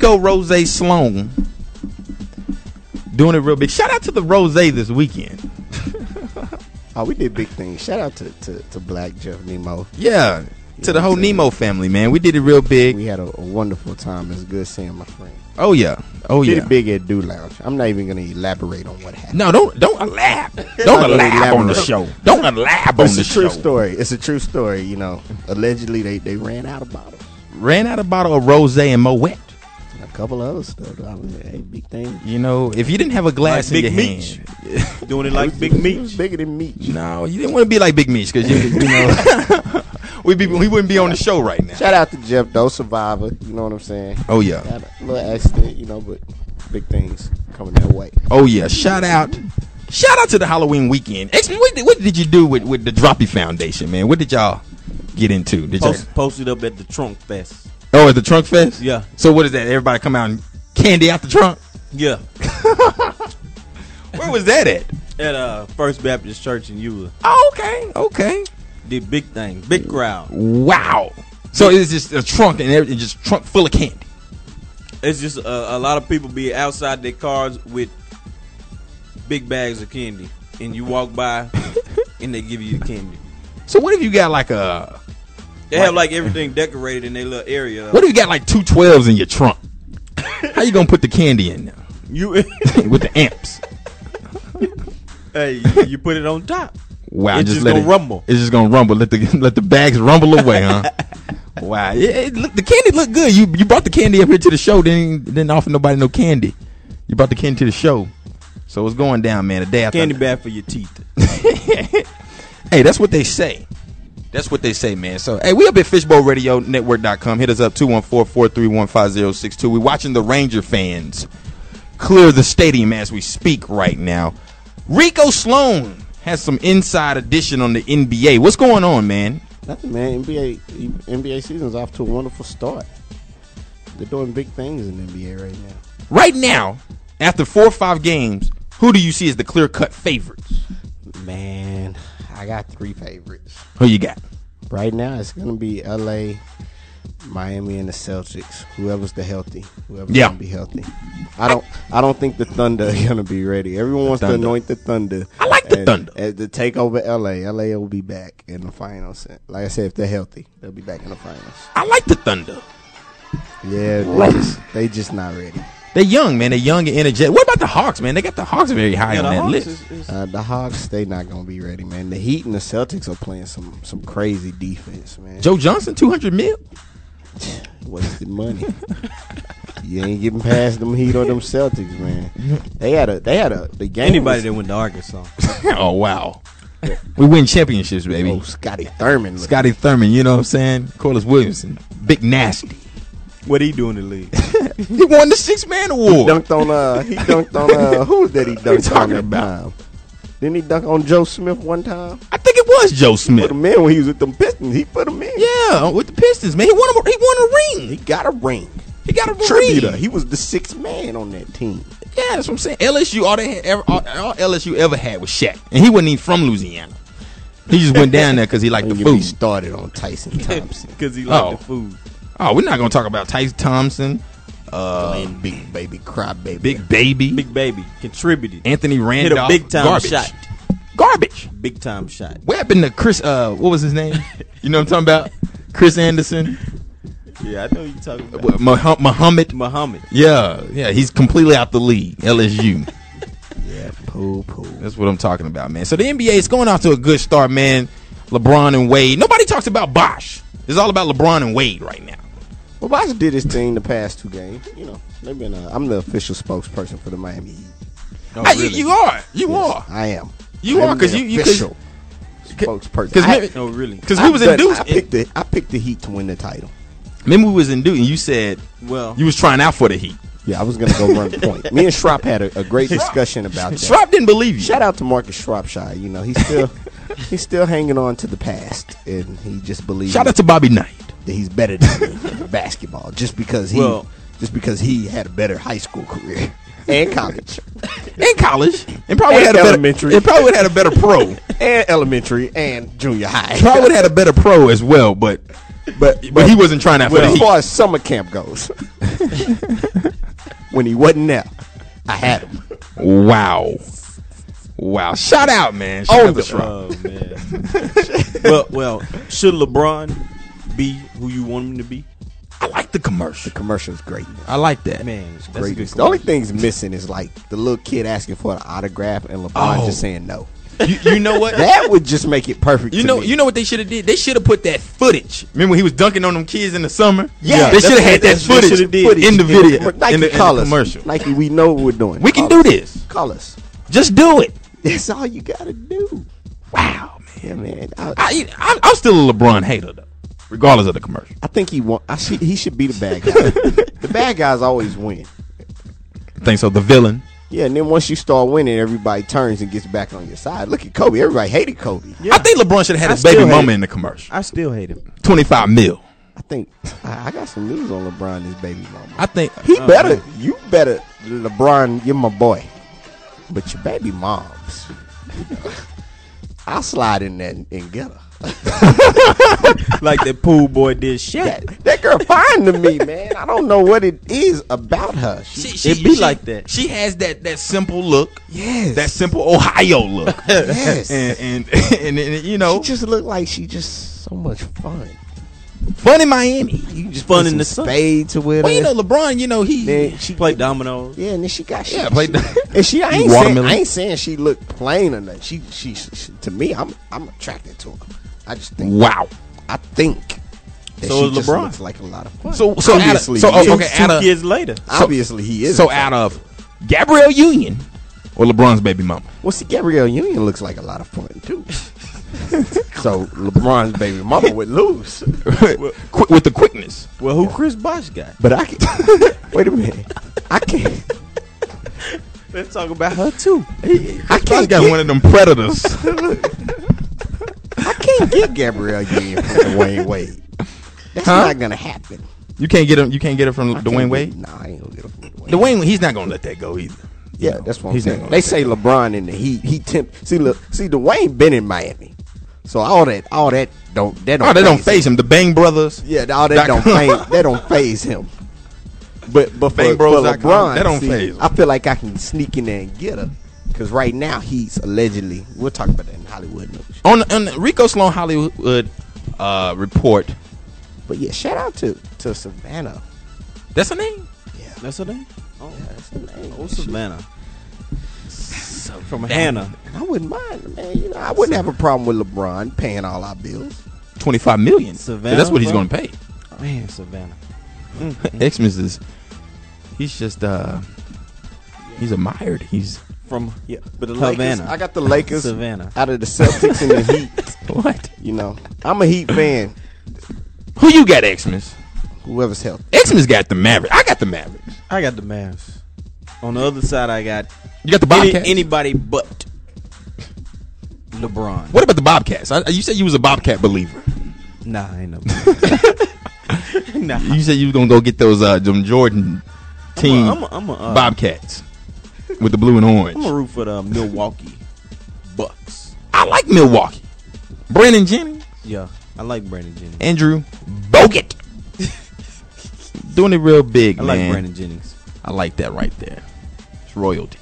Rico Rose Sloan doing it real big. Shout out to the Rose this weekend. Oh, we did big things. Shout out to Black Jeff Nemo. Yeah, to the whole Nemo family, man. We did it real big. We had a wonderful time. It's good seeing my friend. Oh yeah, Did it big at Do Lounge. I'm not even going to elaborate on what happened. No, don't elab. Don't elab on the show. Don't elab on the show. It's a true story. It's a true story. You know, allegedly they ran out of bottles. Ran out of bottle of Rose and Moet. And a couple other stuff. Hey, big thing. You know, if you didn't have a glass like in your Meech. hand, Doing it like Big It was Meech. bigger than Meech. no, you didn't want to be like Big Meech because you know we wouldn't be on the show right now. Shout out to Jeff, though, survivor. You know what I'm saying? Oh yeah, Had a little accident, you know, but big things coming their way. oh yeah. Shout out to the Halloween weekend. What did you do with the Droppy Foundation, man? What did y'all get into? Did y'all Posted up at the Trunk Fest. at the Trunk Fest? Yeah. So what is that? Everybody come out and candy out the trunk? Yeah. Where was that at? At First Baptist Church in Eula. Oh, okay. Did big things. Big crowd. Wow. So it's just a trunk and everything, just trunk full of candy. It's just a lot of people be outside their cars with big bags of candy. And you walk by and they give you the candy. So what if you got like a... They have like everything decorated in their little area. What if you got like 2 12s in your trunk? How you gonna put the candy in there? You With the amps. Hey, you put it on top. Wow, It's just let gonna rumble. It's just gonna rumble. Let the bags rumble away, huh? Wow, the candy look good. You brought the candy up here to the show. Didn't offer nobody no candy. You brought the candy to the show, so it's going down, man. A day after Candy bad for your teeth. Hey, that's what they say. That's what they say, man. So, hey, we up at FishbowlRadioNetwork.com. Hit us up 214-431-5062. We're watching the Ranger fans clear the stadium as we speak right now. Rico Sloan has some inside edition on the NBA. What's going on, man? Nothing, man. NBA season's off to a wonderful start. They're doing big things in the NBA right now. Right now, after 4 or 5 games, who do you see as the clear-cut favorites? Man, I got 3 favorites. Who you got? Right now, it's going to be LA, Miami, and the Celtics. Whoever's gonna be healthy. I don't think the Thunder are gonna be ready. Everyone wants to anoint the Thunder. I like the Thunder. To take over LA. LA will be back in the finals. Like I said, if they're healthy, they'll be back in the finals. I like the Thunder. Yeah, they just not ready. They're young, man. They're young and energetic. What about the Hawks, man? They got the Hawks very high on that list. The Hawks, they not gonna be ready, man. The Heat and the Celtics are playing some crazy defense, man. Joe Johnson, $200 million. Wasted money. You ain't getting past them Heat or them Celtics, man. They had the game. Anybody that went to Arkansas. Oh wow, we win championships, baby. Oh, Scotty Thurman. Scotty Thurman, you know what I'm saying? Corliss Williamson, Big Nasty. What he do in the league? He won the 6-man award. He dunked on who was that he dunked on that time? Didn't he dunk on Joe Smith one time? I think it was Joe Smith. Put him in when he was with them Pistons. He put him in. Yeah, with the Pistons, man. He won a ring. He got a ring. He got a Contributor. ring. He was the 6th man on that team. Yeah, that's what I'm saying. LSU, all LSU ever had was Shaq, and he wasn't even from Louisiana. He just went down there because he liked the He food. started on Tyson Thompson. Because he liked the food. Oh, we're not gonna talk about Tyson Thompson. Playing big baby, cry baby. Big baby. Big baby. Contributed. Anthony Randolph. Hit a big time garbage. shot. Garbage. Big time shot. What happened to Chris? What was his name? You know what I'm talking about? Chris Anderson. Yeah, I know you're talking about. Muhammad. Yeah, he's completely out the league. LSU. Yeah, poo. That's what I'm talking about, man. So the NBA is going off to a good start, man. LeBron and Wade. Nobody talks about Bosh. It's all about LeBron and Wade right now. Well, Bosh did his thing the past 2 games. You know, they've been. I'm the official spokesperson for the Miami Heat. Oh, really? You are. You are. I am. You are because you official spokesperson. Oh, really? Because we was in Duke. I picked the Heat to win the title. Remember we was in Duke and you said you was trying out for the Heat. Yeah, I was going to go run the point. Me and Schropp had a great discussion about that. Schropp didn't believe you. Shout out to Marcus Shropshire. You know, he's still hanging on to the past, and he just believes. Shout out to Bobby Knight. That he's better than me in basketball just because he had a better high school career and college. And probably had elementary. It probably would have had a better pro. And elementary and junior high. Probably would have had a better pro as well, but he wasn't trying out for the as Heat. far as summer camp goes. when he wasn't there, I had him. Wow. Shout out, man. Shout out to Schrock. Oh man. well, should LeBron be who you want him to be? I like the commercial. The commercial's great. I like that. Man, that's Great. a good The only commercial. thing's missing is like the little kid asking for an autograph and LeBron just saying no. You know what? That would just make it perfect. You to know, me. you know what they should have did? They should have put that footage. Remember when he was dunking on them kids in the summer? Yeah, they should have had that that's what they footage shoulda did. in the video, Nike, in the call us. commercial. Nike, we know what we're doing. We can Call do us. this. Call us. Just do it. That's all you gotta do. Wow, man. Yeah, man. I'm still a LeBron hater though, regardless of the commercial. I think he should be the bad guy. The bad guys always win. I think so. The villain. Yeah, and then once you start winning, everybody turns and gets back on your side. Look at Kobe. Everybody hated Kobe. Yeah. I think LeBron should have had I his baby still hate mama it. in the commercial. I still hate him. 25 mil. I think I got some news on LeBron, his baby mama. I think You better, LeBron, you're my boy. But your baby moms, I'll slide in there and get her. Like that pool boy did shit. That girl fine to me, man. I don't know what it is about her. It be like that. She has that simple look. Yes. That simple Ohio look. Yes. and you know, She just look like she just so much fun. fun in Miami. You can just Fun put in some the sun. spades with Well, her. you know, LeBron, you know, Then She played dominoes. Yeah, and then she got Yeah, played and she I Watermelon. ain't saying she looked plain or nothing. She to me, I'm attracted to her. I just think wow. I think that So she is just LeBron. looks like a lot of fun. So Obviously, so he is. okay, out Two of kids later. Obviously he is. so out of Gabrielle Union or LeBron's baby mama. Well, see, Gabrielle Union looks like a lot of fun too. So LeBron's baby mama would lose. Quick with the quickness. Well, who Chris Bosh got? But I can wait a minute. I can't. Let's talk about her too. I He can't got get, one of them predators. I can't get Gabrielle Union from Dwayne Wade. That's Huh? not gonna happen. You can't get him. You can't get it from I Dwayne can't Wade. get- Nah, I ain't gonna get him from Dwayne. Dwayne, he's not gonna let that go either. Yeah, that's what I'm He's not saying. gonna They let say LeBron in the Heat. He see Dwayne been in Miami, so all that don't Oh, they don't face him. The Bang brothers. Yeah, all that don't phase him. But for BangBros.com, LeBron, that don't see, faze him. I feel like I can sneak in there and get her because right now he's allegedly. We'll talk about that in Hollywood news. On the Rico Sloan Hollywood report. But yeah, shout out to Savannah. That's her name. That's her name. Oh, Yeah, that's the name. oh Savannah. From Hannah. I wouldn't mind, man. You know, I wouldn't have a problem with LeBron paying all our bills. 25 million. Savannah, That's what he's bro. going to pay. Man, Savannah. Xmas is. He's just. He's admired. He's But the Havana. Lakers, I got the Lakers Savannah. out of the Celtics and the Heat. what? You know, I'm a Heat fan. Who you got, Xmas? Whoever's healthy. Xmas got the Mavericks. I got the Mavericks. I got the Mavs. On the other side, I got You got the Bobcats. anybody but LeBron. What about the Bobcats? You said you was a Bobcat believer. Nah, I ain't no. Nah. You said you was gonna go get those them Jordan team I'm a Bobcats with the blue and orange. I'm a root for the Milwaukee Bucks. I like Milwaukee. Brandon Jennings, Yeah, I like Brandon Jennings. Andrew Bogut, doing it real big, I man. like Brandon Jennings. I like that right there. It's royalty.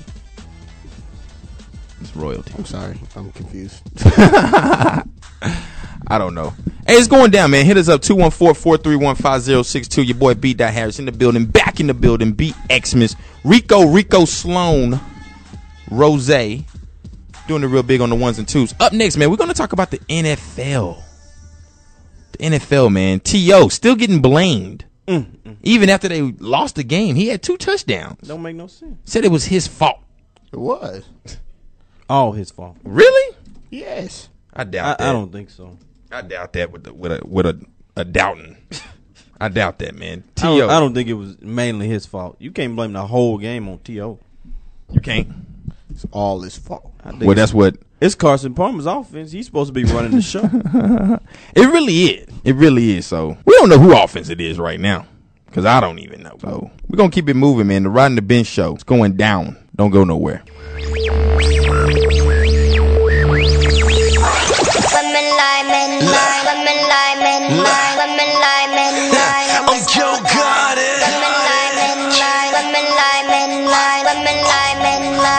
It's royalty. I'm sorry, I'm confused. I don't know. Hey, it's going down, man. Hit us up 214-431-5062. Your boy B. Harris in the building, back in the building. B. Xmas, Rico Sloan, Rose, doing it real big on the ones and twos. Up next, man, we're going to talk about the NFL. The NFL, man. T.O. still getting blamed. Even after they lost the game, he had 2 touchdowns. Don't make no sense. Said it was his fault. It was. All his fault. Really? Yes. I doubt that. I don't think so. I doubt that with a doubting. I doubt that, man. I T.O. don't think it was mainly his fault. You can't blame the whole game on T.O. You can't. It's all his fault. I think Well, that's what it's Carson Palmer's offense. He's supposed to be running the show. it really is. It really is. So we don't know who offense it is right now because I don't even know. So we're gonna keep it moving, man. The Riding the Bench show. It's going down. Don't go nowhere. I'm Joe Garden. men lie,